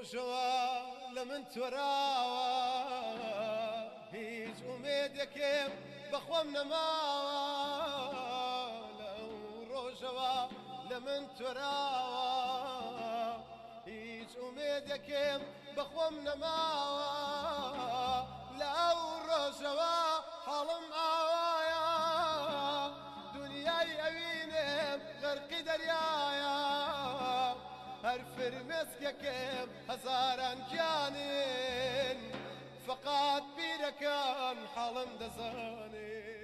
ڕۆژەوە لە من تۆراوە هیچ ئومێدێکێم بەخۆم نەماوە لەو ڕۆژەوە لە من تۆراوە هیچ ئومێدێکێم بەخۆم نەماوە لەو ڕۆژەوە حاڵم ئاوایە دنیای ئەوینێم غەرقی دەریایە هەر فرمێسکێکم هەزاران گیانێن فقط بیرەکان حاڵم دەزانێن